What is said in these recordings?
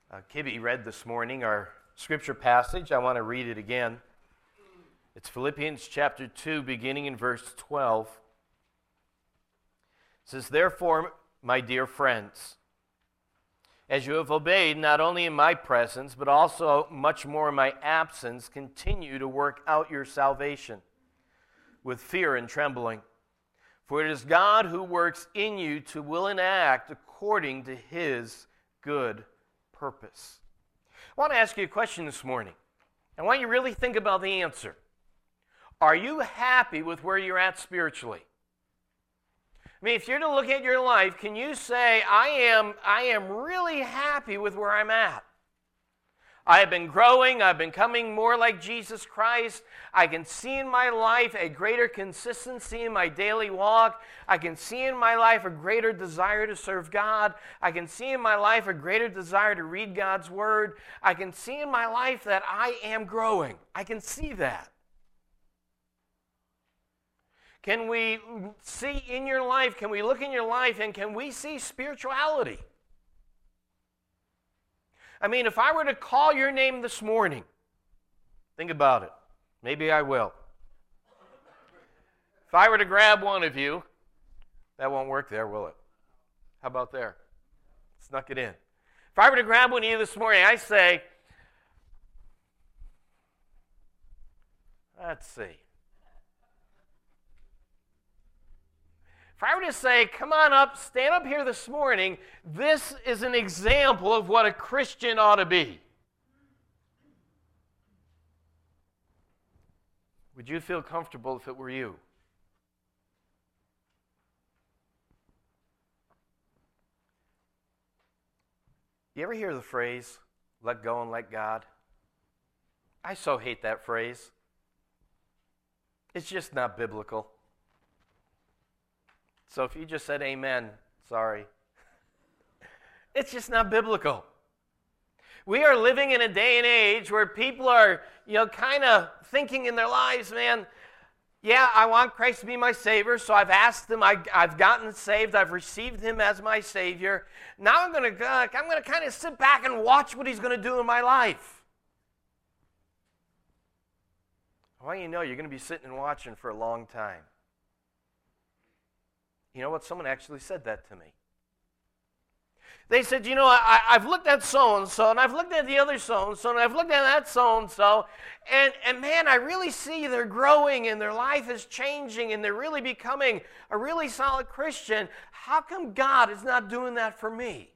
Kibby read this morning our scripture passage. I want to read it again. It's Philippians chapter 2, beginning in verse 12. It says, "Therefore, my dear friends, as you have obeyed not only in my presence, but also much more in my absence, continue to work out your salvation with fear and trembling. For it is God who works in you to will and act according to His good purpose." I want to ask you a question this morning. I want you to really think about the answer. Are you happy with where you're at spiritually? I mean, if you're to look at your life, can you say, I am really happy with where I'm at? I have been growing. I've been becoming more like Jesus Christ. I can see in my life a greater consistency in my daily walk. I can see in my life a greater desire to serve God. I can see in my life a greater desire to read God's Word. I can see in my life that I am growing. I can see that. Can we see in your life, can we look in your life, and can we see spirituality? I mean, if I were to call your name this morning, think about it. Maybe I will. If I were to grab one of you, that won't work there, will it? How about there? Snuck it in. If I were to grab one of you this morning, I say, let's see. If I were to say, come on up, stand up here this morning, this is an example of what a Christian ought to be. Would you feel comfortable if it were you? You ever hear the phrase, let go and let God? I so hate that phrase. It's just not biblical. So if you just said amen, sorry. It's just not biblical. We are living in a day and age where people are, kind of thinking in their lives, man, yeah, I want Christ to be my Savior, so I've asked Him, I've gotten saved, I've received Him as my Savior. Now I'm going to kind of sit back and watch what He's going to do in my life. I want you to know you're going to be sitting and watching for a long time. You know what? Someone actually said that to me. They said, I've looked at so-and-so, and I've looked at the other so-and-so, and I've looked at that so-and-so, and man, I really see they're growing, and their life is changing, and they're really becoming a really solid Christian. How come God is not doing that for me?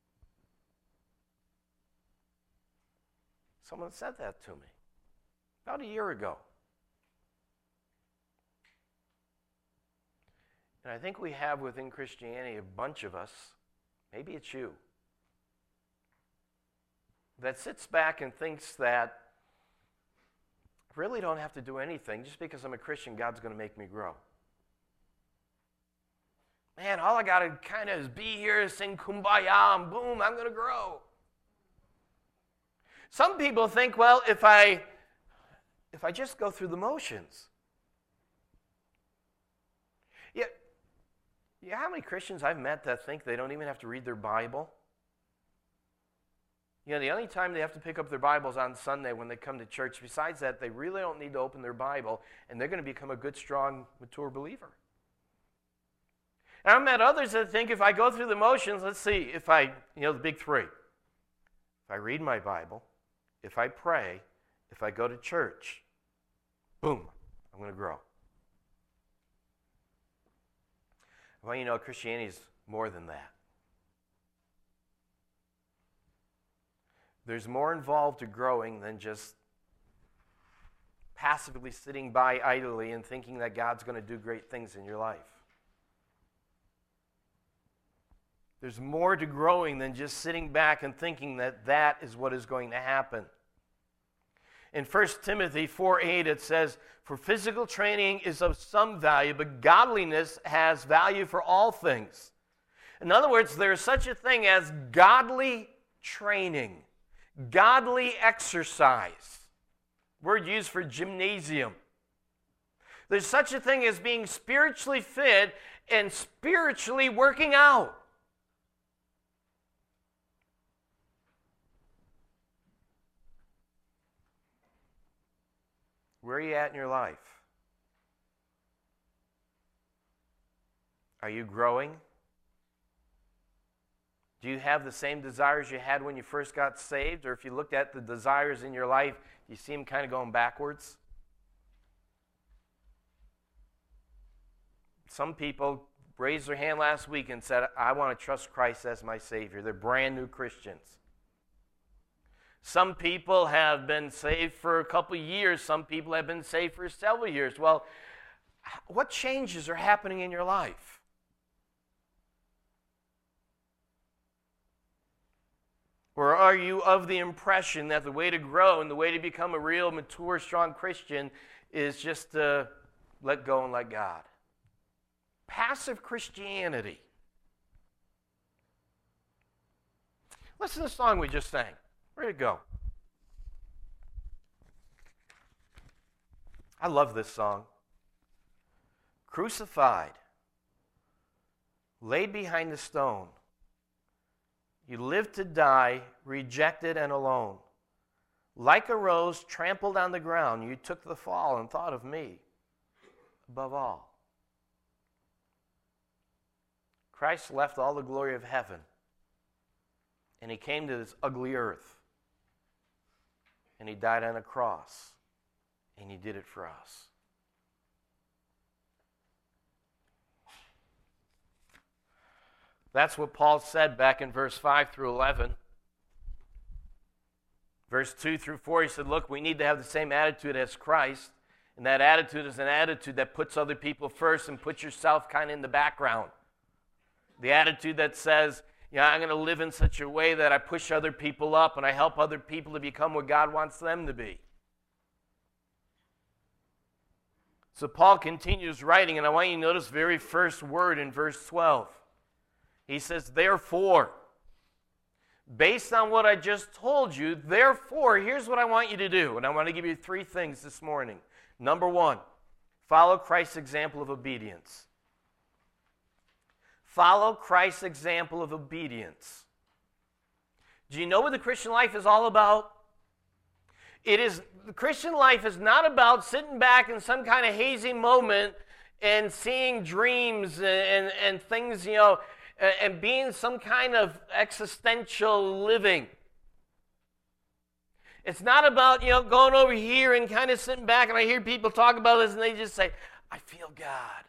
Someone said that to me about a year ago. And I think we have within Christianity a bunch of us, maybe it's you, that sits back and thinks that I really don't have to do anything. Just because I'm a Christian, God's going to make me grow. Man, all I got to kind of is be here, sing Kumbaya, and boom, I'm going to grow. Some people think, well, if I just go through the motions. Yeah, how many Christians I've met that think they don't even have to read their Bible? The only time they have to pick up their Bibles on Sunday when they come to church. Besides that, they really don't need to open their Bible, and they're going to become a good, strong, mature believer. And I've met others that think if I go through the motions, let's see, if I, the big three. If I read my Bible, if I pray, if I go to church, boom, I'm going to grow. Well, Christianity is more than that. There's more involved to growing than just passively sitting by idly and thinking that God's going to do great things in your life. There's more to growing than just sitting back and thinking that that is what is going to happen. In 1 Timothy 4:8 it says, "For physical training is of some value, but godliness has value for all things." In other words, there is such a thing as godly training, godly exercise. Word used for gymnasium. There's such a thing as being spiritually fit and spiritually working out. Where are you at in your life? Are you growing? Do you have the same desires you had when you first got saved? Or if you looked at the desires in your life, do you see them kind of going backwards? Some people raised their hand last week and said, I want to trust Christ as my Savior. They're brand new Christians. Some people have been saved for a couple years. Some people have been saved for several years. Well, what changes are happening in your life? Or are you of the impression that the way to grow and the way to become a real, mature, strong Christian is just to let go and let God? Passive Christianity. Listen to the song we just sang. Where'd it go? I love this song. Crucified, laid behind the stone, you lived to die, rejected and alone. Like a rose trampled on the ground, you took the fall and thought of me above all. Christ left all the glory of heaven, and he came to this ugly earth, and he died on a cross, and he did it for us. That's what Paul said back in verse 5 through 11. Verse 2 through 4, he said, look, we need to have the same attitude as Christ. And that attitude is an attitude that puts other people first and puts yourself kind of in the background. The attitude that says, I'm going to live in such a way that I push other people up and I help other people to become what God wants them to be. So Paul continues writing, and I want you to notice the very first word in verse 12. He says, therefore, based on what I just told you, therefore, here's what I want you to do. And I want to give you 3 things this morning. Number 1, follow Christ's example of obedience. Follow Christ's example of obedience. Do you know what the Christian life is all about? The Christian life is not about sitting back in some kind of hazy moment and seeing dreams and things, and being some kind of existential living. It's not about, going over here and kind of sitting back, and I hear people talk about this, and they just say, I feel God.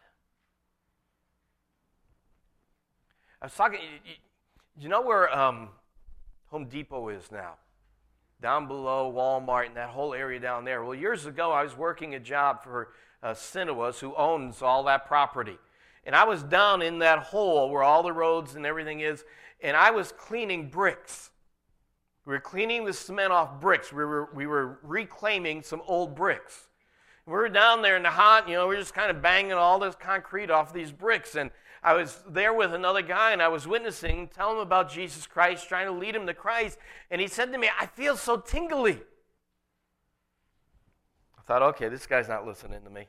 I was talking, you know where Home Depot is now? Down below Walmart and that whole area down there. Well, years ago, I was working a job for Cinewas, who owns all that property. And I was down in that hole where all the roads and everything is, and I was cleaning bricks. We were cleaning the cement off bricks. We were reclaiming some old bricks. We were down there in the hot, we were just kind of banging all this concrete off these bricks. And I was there with another guy, and I was witnessing, telling him about Jesus Christ, trying to lead him to Christ. And he said to me, I feel so tingly. I thought, okay, this guy's not listening to me.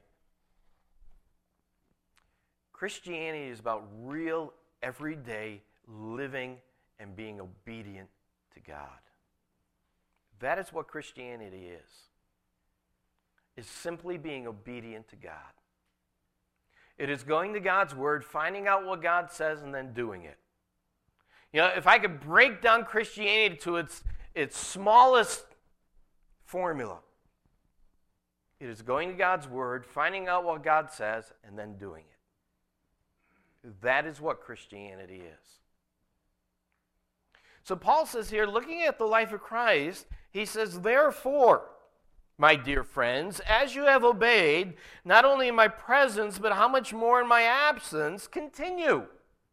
Christianity is about real, everyday living and being obedient to God. That is what Christianity is simply being obedient to God. It is going to God's Word, finding out what God says, and then doing it. If I could break down Christianity to its smallest formula, it is going to God's Word, finding out what God says, and then doing it. That is what Christianity is. So Paul says here, looking at the life of Christ, he says, therefore, my dear friends, as you have obeyed, not only in my presence, but how much more in my absence, continue.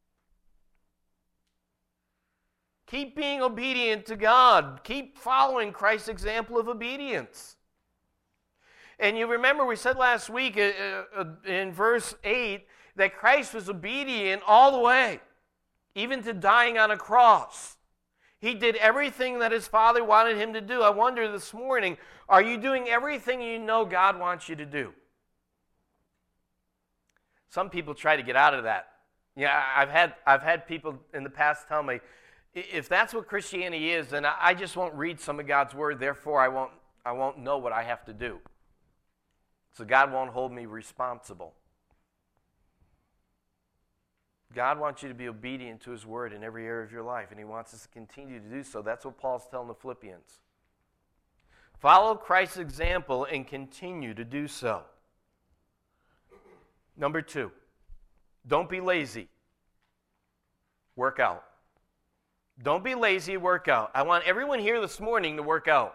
Keep being obedient to God. Keep following Christ's example of obedience. And you remember we said last week in verse 8 that Christ was obedient all the way, even to dying on a cross. He did everything that his Father wanted him to do. I wonder this morning, are you doing everything you know God wants you to do? Some people try to get out of that. I've had people in the past tell me, if that's what Christianity is, then I just won't read some of God's Word, therefore I won't know what I have to do. So God won't hold me responsible. God wants you to be obedient to his word in every area of your life, and he wants us to continue to do so. That's what Paul's telling the Philippians. Follow Christ's example and continue to do so. Number 2, don't be lazy. Work out. Don't be lazy, work out. I want everyone here this morning to work out.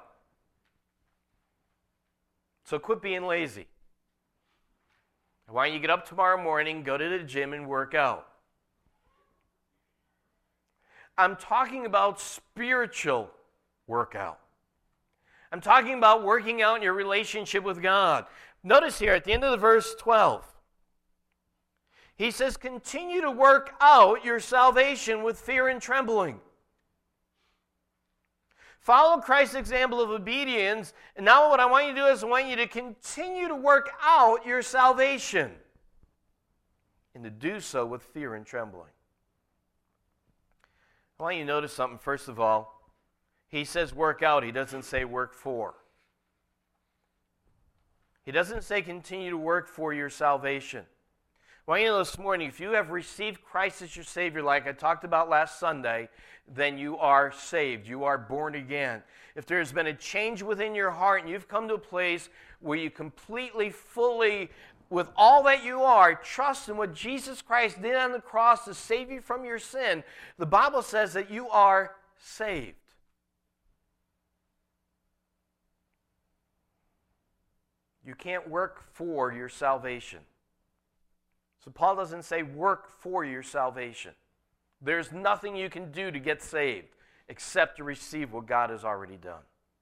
So quit being lazy. I want you to get up tomorrow morning, go to the gym, and work out. I'm talking about spiritual workout. I'm talking about working out in your relationship with God. Notice here at the end of the verse 12, he says, continue to work out your salvation with fear and trembling. Follow Christ's example of obedience, and now what I want you to do is I want you to continue to work out your salvation, and to do so with fear and trembling. I want you to notice something. First of all, he says work out. He doesn't say work for. He doesn't say continue to work for your salvation. I want you to know this morning, if you have received Christ as your Savior, like I talked about last Sunday, then you are saved. You are born again. If there's been a change within your heart and you've come to a place where you completely, fully, with all that you are, trust in what Jesus Christ did on the cross to save you from your sin, the Bible says that you are saved. You can't work for your salvation. So Paul doesn't say work for your salvation. There's nothing you can do to get saved except to receive what God has already done.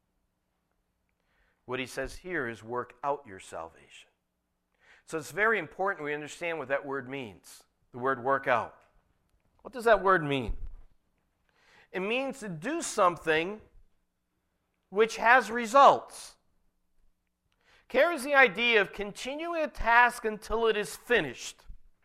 What he says here is work out your salvation. So it's very important we understand what that word means, the word work out. What does that word mean? It means to do something which has results. Carries the idea of continuing a task until it is finished.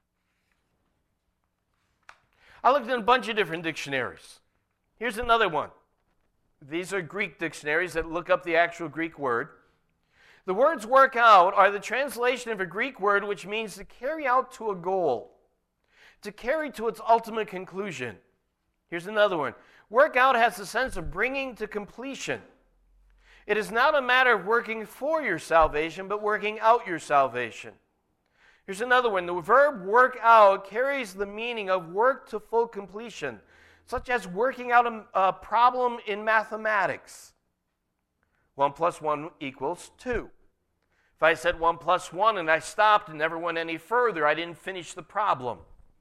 I looked in a bunch of different dictionaries. Here's another one. These are Greek dictionaries that look up the actual Greek word. The words work out are the translation of a Greek word which means to carry out to a goal, to carry to its ultimate conclusion. Here's another one. Work out has the sense of bringing to completion. It is not a matter of working for your salvation, but working out your salvation. Here's another one. The verb work out carries the meaning of work to full completion, such as working out a problem in mathematics. 1 plus 1 equals 2. If I said 1 plus 1 and I stopped and never went any further, I didn't finish the problem.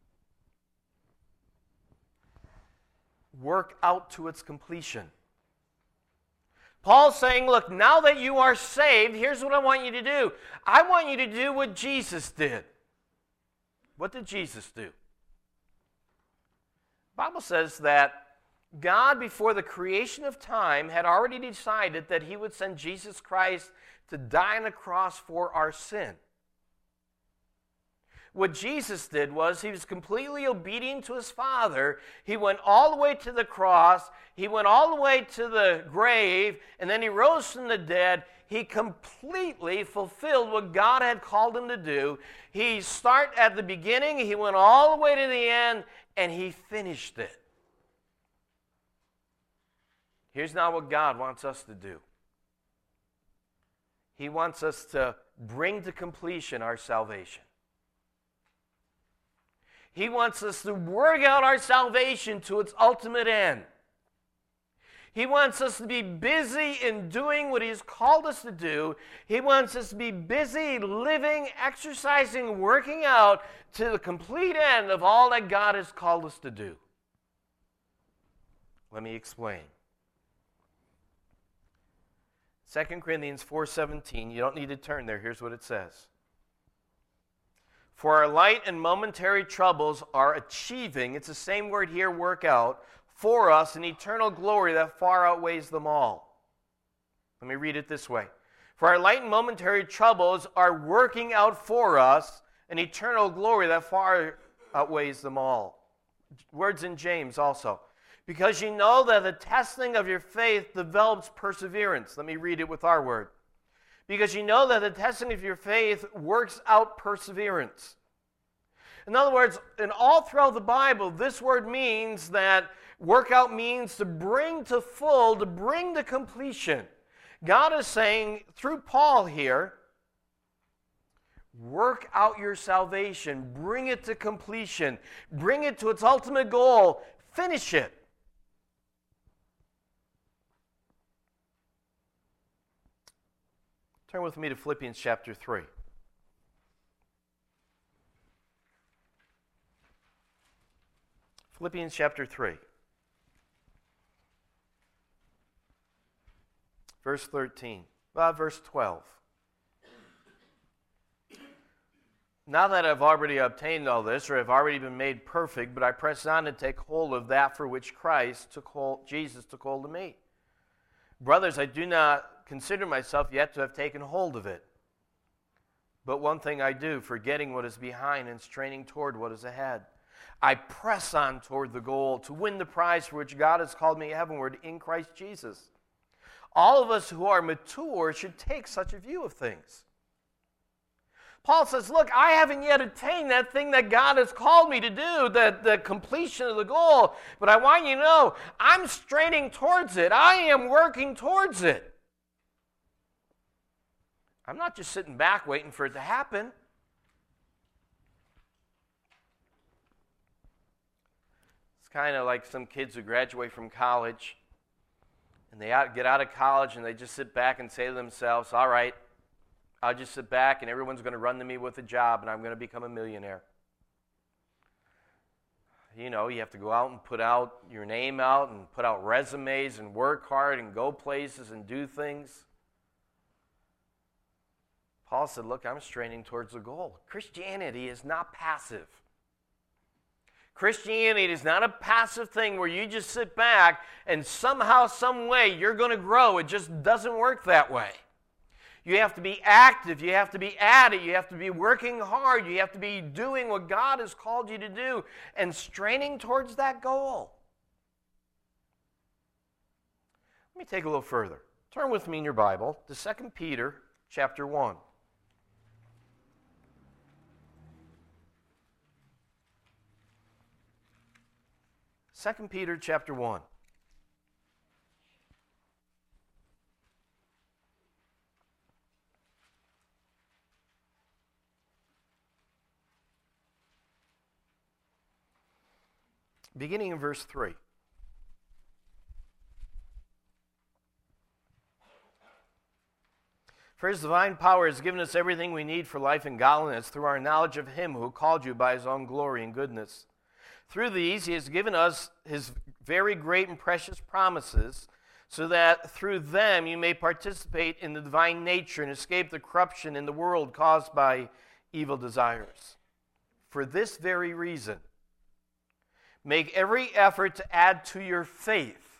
Work out to its completion. Paul's saying, look, now that you are saved, here's what I want you to do. I want you to do what Jesus did. What did Jesus do? The Bible says that God, before the creation of time, had already decided that he would send Jesus Christ to die on a cross for our sin. What Jesus did was he was completely obedient to his Father. He went all the way to the cross. He went all the way to the grave, and then he rose from the dead. He completely fulfilled what God had called him to do. He started at the beginning, he went all the way to the end, and he finished it. Here's now what God wants us to do. He wants us to bring to completion our salvation. He wants us to work out our salvation to its ultimate end. He wants us to be busy in doing what he's called us to do. He wants us to be busy living, exercising, working out to the complete end of all that God has called us to do. Let me explain. 2 Corinthians 4:17, you don't need to turn there. Here's what it says. For our light and momentary troubles are achieving, it's the same word here, work out, for us an eternal glory that far outweighs them all. Let me read it this way. For our light and momentary troubles are working out for us an eternal glory that far outweighs them all. Words in James also. Because you know that the testing of your faith develops perseverance. Let me read it with our word. because you know that the testing of your faith works out perseverance. In other words, in all throughout the Bible, this word means that workout means to bring to full, to bring to completion. God is saying through Paul here, work out your salvation, bring it to completion, bring it to its ultimate goal, finish it. Turn with me to Philippians chapter 3. Philippians chapter 3. Verse 13. Verse 12. Now that I've already obtained all this, or I've already been made perfect, but I press on to take hold of that for which Jesus took hold of me. Brothers, I do not consider myself yet to have taken hold of it. But one thing I do, forgetting what is behind and straining toward what is ahead. I press on toward the goal to win the prize for which God has called me heavenward in Christ Jesus. All of us who are mature should take such a view of things. Paul says, look, I haven't yet attained that thing that God has called me to do, the completion of the goal. But I want you to know, I'm straining towards it. I am working towards it. I'm not just sitting back waiting for it to happen. It's kind of like some kids who graduate from college, and they get out of college and they just sit back and say to themselves, all right, I'll just sit back and everyone's going to run to me with a job and I'm going to become a millionaire. You know, you have to go out and put out your name out and put out resumes and work hard and go places and do things. Paul said, look, I'm straining towards the goal. Christianity is not passive. Christianity is not a passive thing where you just sit back and somehow, some way, you're going to grow. It just doesn't work that way. You have to be active. You have to be at it. You have to be working hard. You have to be doing what God has called you to do and straining towards that goal. Let me take a little further. Turn with me in your Bible to 2 Peter chapter 1. 2 Peter chapter 1. Beginning in verse 3. For his divine power has given us everything we need for life and godliness through our knowledge of him who called you by his own glory and goodness. Through these he has given us his very great and precious promises, so that through them you may participate in the divine nature and escape the corruption in the world caused by evil desires. For this very reason, make every effort to add to your faith.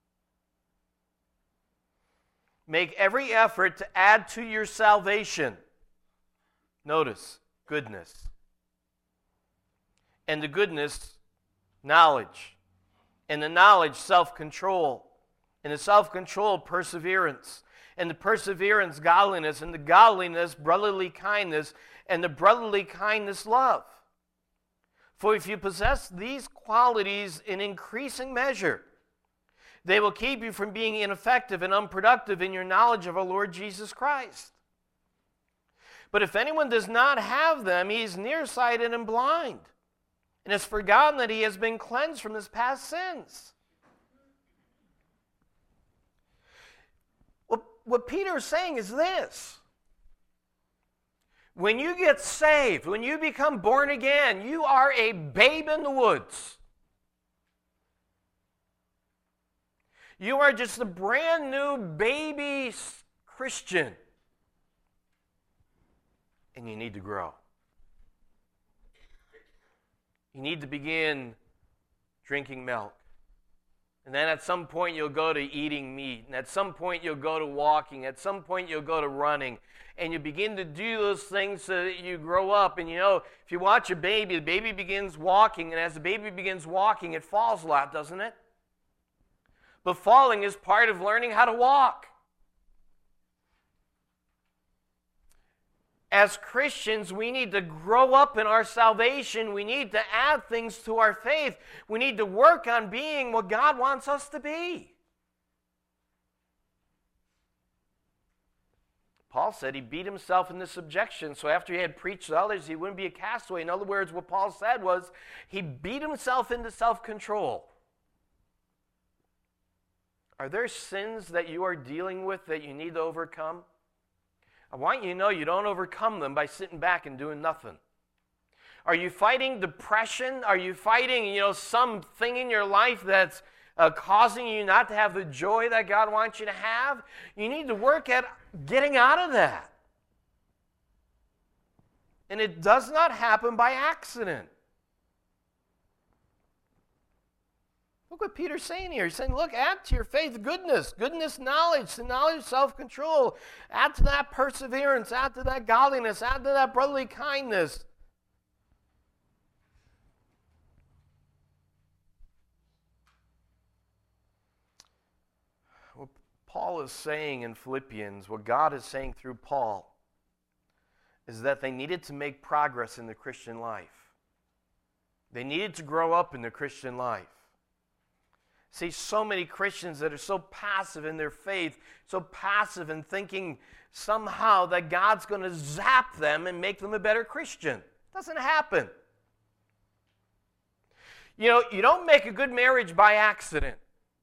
Make every effort to add to your salvation. Notice, goodness. And the goodness, knowledge. And the knowledge, self-control. And the self-control, perseverance. And the perseverance, godliness. And the godliness, brotherly kindness. And the brotherly kindness, love. For if you possess these qualities in increasing measure, they will keep you from being ineffective and unproductive in your knowledge of our Lord Jesus Christ. But if anyone does not have them, he is nearsighted and blind, and has forgotten that he has been cleansed from his past sins. What Peter is saying is this. When you get saved, when you become born again, you are a babe in the woods. You are just a brand new baby Christian. And you need to grow. You need to begin drinking milk. And then at some point you'll go to eating meat. And at some point you'll go to walking. At some point you'll go to running. And you begin to do those things so that you grow up. And you know, if you watch a baby, the baby begins walking. And as the baby begins walking, it falls a lot, doesn't it? But falling is part of learning how to walk. as Christians, we need to grow up in our salvation. We need to add things to our faith. We need to work on being what God wants us to be. Paul said he beat himself into subjection, so after he had preached to others, he wouldn't be a castaway. In other words, what Paul said was he beat himself into self-control. Are there sins that you are dealing with that you need to overcome? I want you to know you don't overcome them by sitting back and doing nothing. Are you fighting depression? Are you fighting, something in your life that's causing you not to have the joy that God wants you to have? You need to work at getting out of that. And it does not happen by accident. Look what Peter's saying here. He's saying, look, add to your faith goodness, knowledge, to knowledge, self-control. Add to that perseverance, add to that godliness, add to that brotherly kindness. What Paul is saying in Philippians, what God is saying through Paul, is that they needed to make progress in the Christian life. They needed to grow up in the Christian life. See, so many Christians that are so passive in their faith, so passive in thinking somehow that God's going to zap them and make them a better Christian. It doesn't happen. You don't make a good marriage by accident.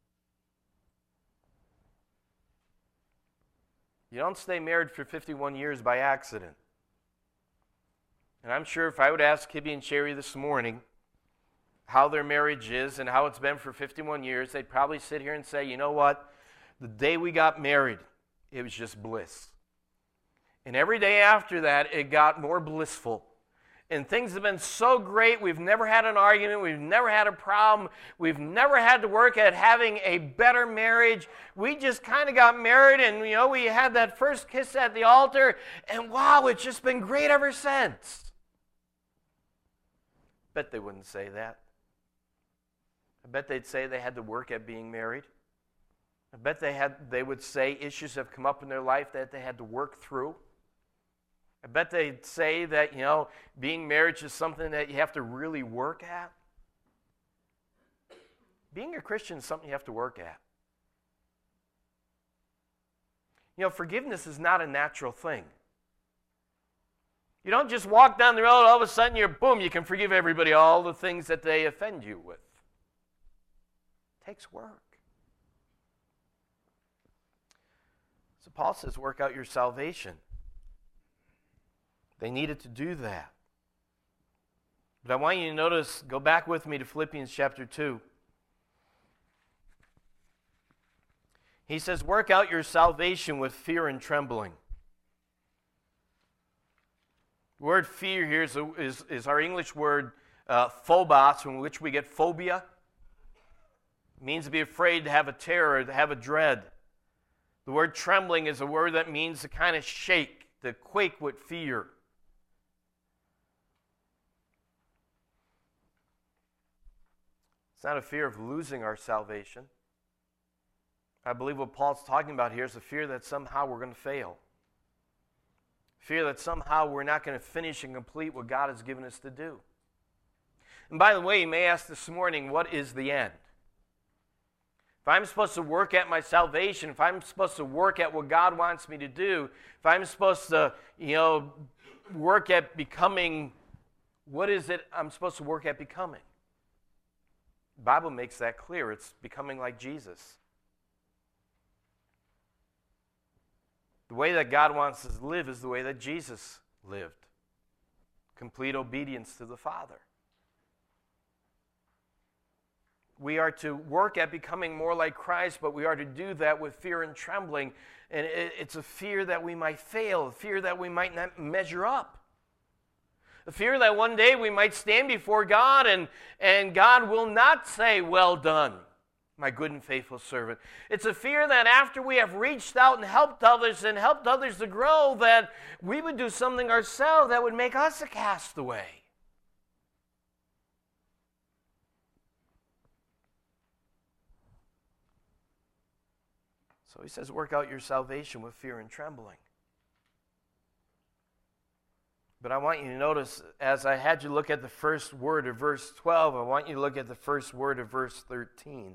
You don't stay married for 51 years by accident. And I'm sure if I would ask Kibby and Sherry this morning how their marriage is and how it's been for 51 years, they'd probably sit here and say, you know what? The day we got married, it was just bliss. And every day after that, it got more blissful. And things have been so great. We've never had an argument. We've never had a problem. We've never had to work at having a better marriage. We just kind of got married and, we had that first kiss at the altar. And wow, it's just been great ever since. Bet they wouldn't say that. I bet they'd say they had to work at being married. I bet they would say issues have come up in their life that they had to work through. I bet they'd say that, being married is something that you have to really work at. Being a Christian is something you have to work at. Forgiveness is not a natural thing. You don't just walk down the road, all of a sudden you can forgive everybody all the things that they offend you with. It takes work. So Paul says, work out your salvation. They needed to do that. But I want you to notice, go back with me to Philippians chapter 2. He says, work out your salvation with fear and trembling. The word fear here is our English word phobos, from which we get phobia. It means to be afraid, to have a terror, to have a dread. The word trembling is a word that means to kind of shake, to quake with fear. It's not a fear of losing our salvation. I believe what Paul's talking about here is a fear that somehow we're going to fail. Fear that somehow we're not going to finish and complete what God has given us to do. And by the way, you may ask this morning, what is the end? If I'm supposed to work at my salvation, if I'm supposed to work at what God wants me to do, if I'm supposed to, work at becoming, what is it I'm supposed to work at becoming? The Bible makes that clear. It's becoming like Jesus. The way that God wants us to live is the way that Jesus lived. Complete obedience to the Father. We are to work at becoming more like Christ, but we are to do that with fear and trembling. And it's a fear that we might fail, a fear that we might not measure up. A fear that one day we might stand before God and God will not say, well done, my good and faithful servant. It's a fear that after we have reached out and helped others to grow, that we would do something ourselves that would make us a castaway. So he says, work out your salvation with fear and trembling. But I want you to notice, as I had you look at the first word of verse 12, I want you to look at the first word of verse 13.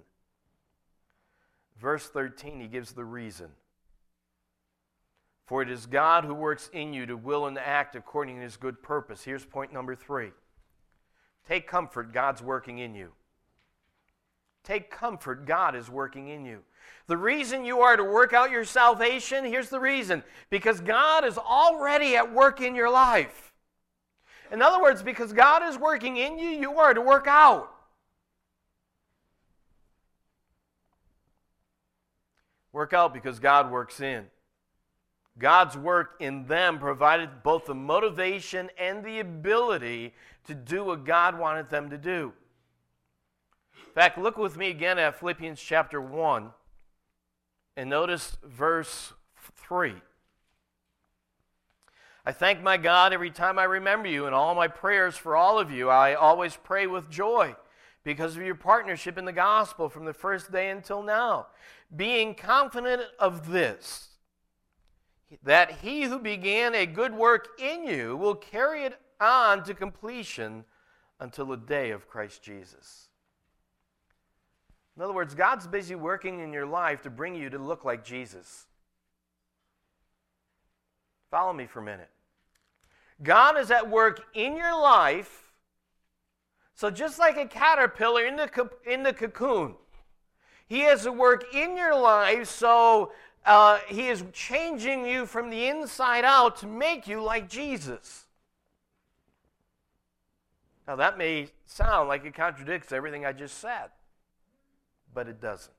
Verse 13, he gives the reason. For it is God who works in you to will and act according to his good purpose. Here's point number 3. Take comfort, God's working in you. Take comfort, God is working in you. The reason you are to work out your salvation, here's the reason. Because God is already at work in your life. In other words, because God is working in you, you are to work out. Work out because God works in. God's work in them provided both the motivation and the ability to do what God wanted them to do. In fact, look with me again at Philippians chapter 1 and notice verse 3. I thank my God every time I remember you. In all my prayers for all of you, I always pray with joy because of your partnership in the gospel from the first day until now, being confident of this, that he who began a good work in you will carry it on to completion until the day of Christ Jesus. In other words, God's busy working in your life to bring you to look like Jesus. Follow me for a minute. God is at work in your life. So just like a caterpillar in the cocoon, he has a work in your life, so he is changing you from the inside out to make you like Jesus. Now that may sound like it contradicts everything I just said, but it doesn't.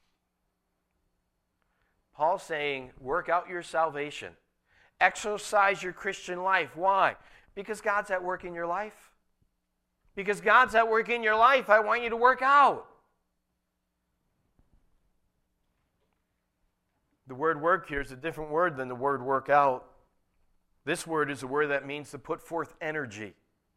Paul's saying, work out your salvation. Exercise your Christian life. Why? Because God's at work in your life. Because God's at work in your life, I want you to work out. The word work here is a different word than the word work out. This word is a word that means to put forth energy.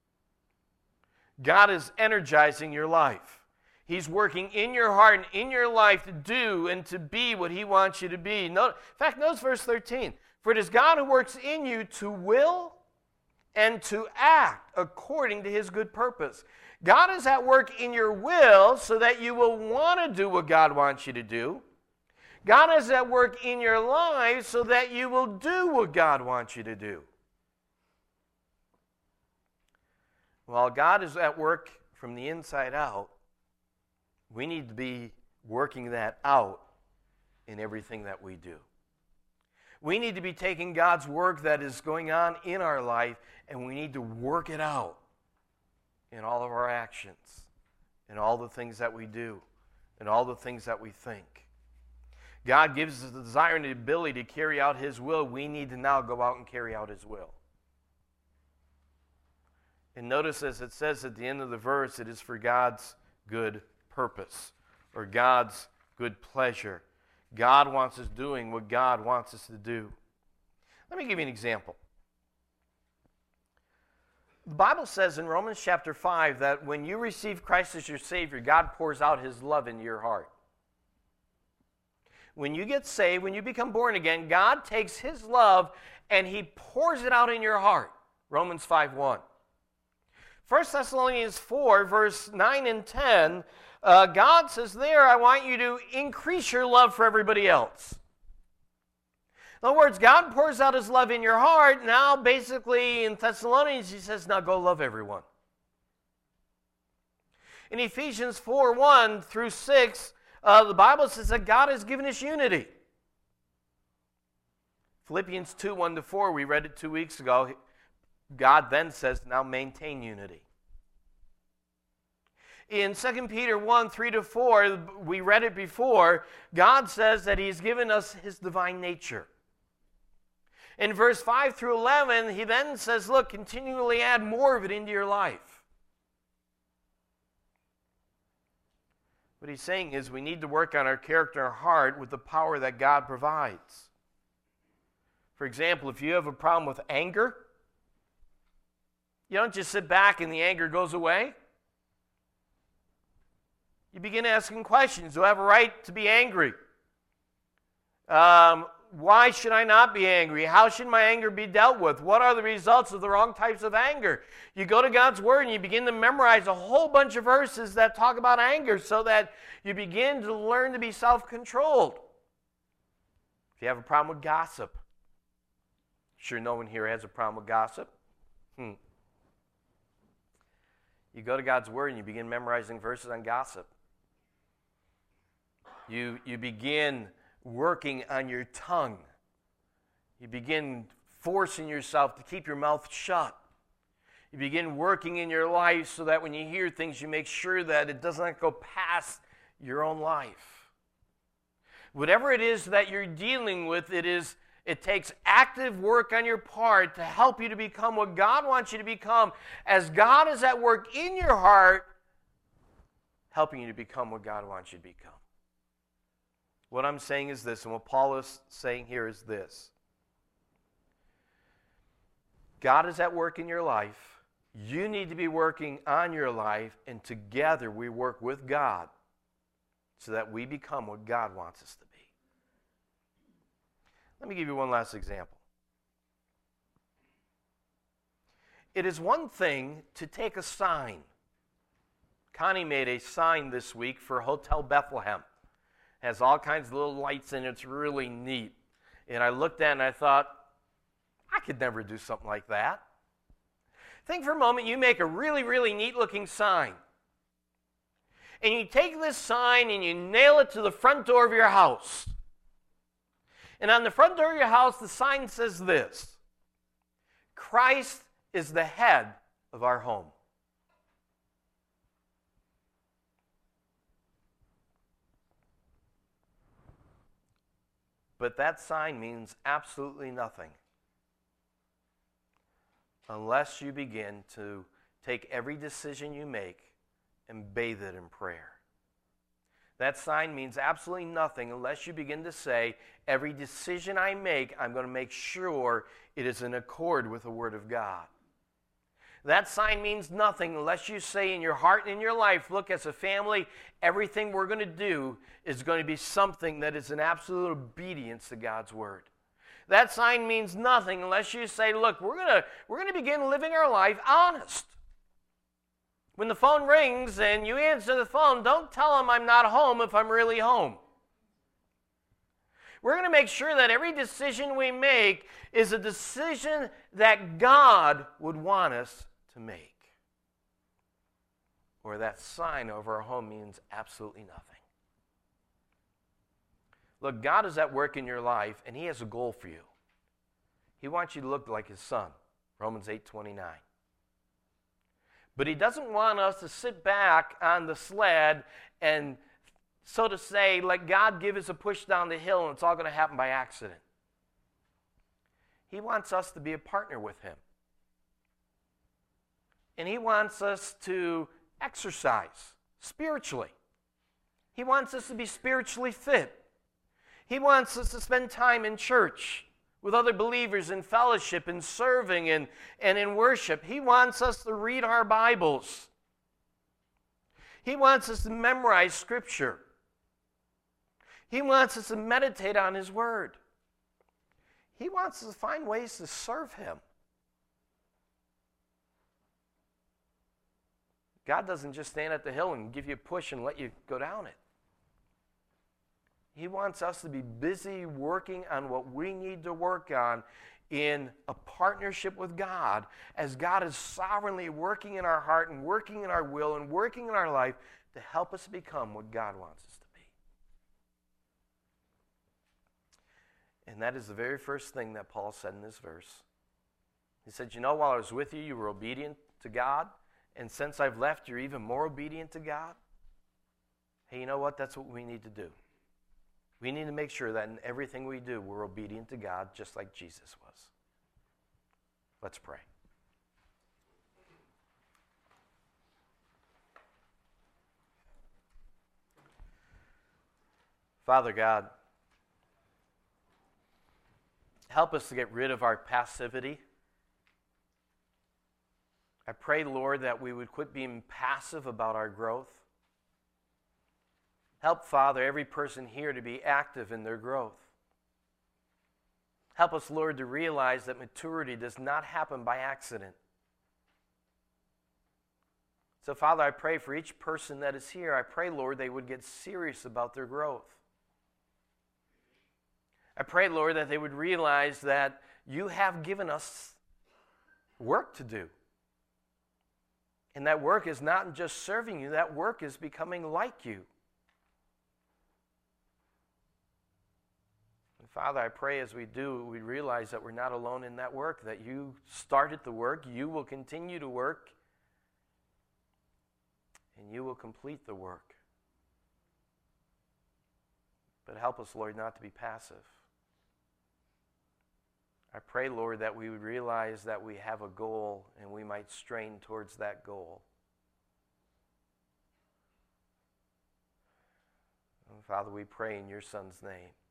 God is energizing your life. He's working in your heart and in your life to do and to be what he wants you to be. In fact, notice verse 13. For it is God who works in you to will and to act according to his good purpose. God is at work in your will so that you will want to do what God wants you to do. God is at work in your life so that you will do what God wants you to do. While God is at work from the inside out, we need to be working that out in everything that we do. We need to be taking God's work that is going on in our life, and we need to work it out in all of our actions, in all the things that we do, in all the things that we think. God gives us the desire and the ability to carry out his will. We need to now go out and carry out his will. And notice as it says at the end of the verse, it is for God's good purpose or God's good pleasure. God wants us doing what God wants us to do. Let me give you an example. The Bible says in Romans chapter 5 that when you receive Christ as your Savior, God pours out his love into your heart. When you get saved, when you become born again, God takes his love and he pours it out in your heart. Romans 5:1. 1 Thessalonians 4, verse 9 and 10, God says there, I want you to increase your love for everybody else. In other words, God pours out his love in your heart. Now, basically, in Thessalonians, he says, now go love everyone. In Ephesians 4:1 through 6, the Bible says that God has given us unity. Philippians 2:1-4, we read it 2 weeks ago. God then says, now maintain unity. In 2 Peter 1:3-4, we read it before, God says that he's given us his divine nature. In verse 5 through 11, he then says, look, continually add more of it into your life. What he's saying is we need to work on our character and heart with the power that God provides. For example, if you have a problem with anger, you don't just sit back and the anger goes away. You begin asking questions. Do I have a right to be angry? why should I not be angry? How should my anger be dealt with? What are the results of the wrong types of anger? You go to God's Word and you begin to memorize a whole bunch of verses that talk about anger so that you begin to learn to be self-controlled. If you have a problem with gossip, sure no one here has a problem with gossip. You go to God's Word and you begin memorizing verses on gossip. You begin working on your tongue. You begin forcing yourself to keep your mouth shut. You begin working in your life so that when you hear things, you make sure that it does not go past your own life. Whatever it is that you're dealing with, it takes active work on your part to help you to become what God wants you to become, as God is at work in your heart, helping you to become what God wants you to become. What I'm saying is this, and what Paul is saying here is this. God is at work in your life. You need to be working on your life, and together we work with God so that we become what God wants us to be. Let me give you one last example. It is one thing to take a sign. Connie made a sign this week for Hotel Bethlehem. Has all kinds of little lights in it. It's really neat. And I looked at it and I thought, I could never do something like that. Think for a moment, you make a really, really neat looking sign. And you take this sign and you nail it to the front door of your house. And on the front door of your house, the sign says this: Christ is the head of our home. But that sign means absolutely nothing unless you begin to take every decision you make and bathe it in prayer. That sign means absolutely nothing unless you begin to say, every decision I make, I'm going to make sure it is in accord with the Word of God. That sign means nothing unless you say in your heart and in your life, look, as a family, everything we're going to do is going to be something that is in absolute obedience to God's Word. That sign means nothing unless you say, look, we're going to begin living our life honest. When the phone rings and you answer the phone, don't tell them I'm not home if I'm really home. We're going to make sure that every decision we make is a decision that God would want us to make. Or that sign over our home means absolutely nothing. Look, God is at work in your life, and He has a goal for you. He wants you to look like His Son, Romans 8:29. But He doesn't want us to sit back on the sled and, so to say, let God give us a push down the hill and it's all going to happen by accident. He wants us to be a partner with Him. And He wants us to exercise spiritually. He wants us to be spiritually fit. He wants us to spend time in church with other believers in fellowship and serving and in worship. He wants us to read our Bibles. He wants us to memorize Scripture. He wants us to meditate on His Word. He wants us to find ways to serve Him. God doesn't just stand at the hill and give you a push and let you go down it. He wants us to be busy working on what we need to work on in a partnership with God, as God is sovereignly working in our heart and working in our will and working in our life to help us become what God wants us to be. And that is the very first thing that Paul said in this verse. He said, while I was with you, you were obedient to God, and since I've left, you're even more obedient to God. Hey, you know what? That's what we need to do. We need to make sure that in everything we do, we're obedient to God just like Jesus was. Let's pray. Father God, help us to get rid of our passivity. I pray, Lord, that we would quit being passive about our growth. Help, Father, every person here to be active in their growth. Help us, Lord, to realize that maturity does not happen by accident. So, Father, I pray for each person that is here. I pray, Lord, they would get serious about their growth. I pray, Lord, that they would realize that you have given us work to do. And that work is not just serving you, that work is becoming like you. And Father, I pray as we do, we realize that we're not alone in that work, that you started the work, you will continue to work, and you will complete the work. But help us, Lord, not to be passive. I pray, Lord, that we would realize that we have a goal and we might strain towards that goal. And Father, we pray in your Son's name.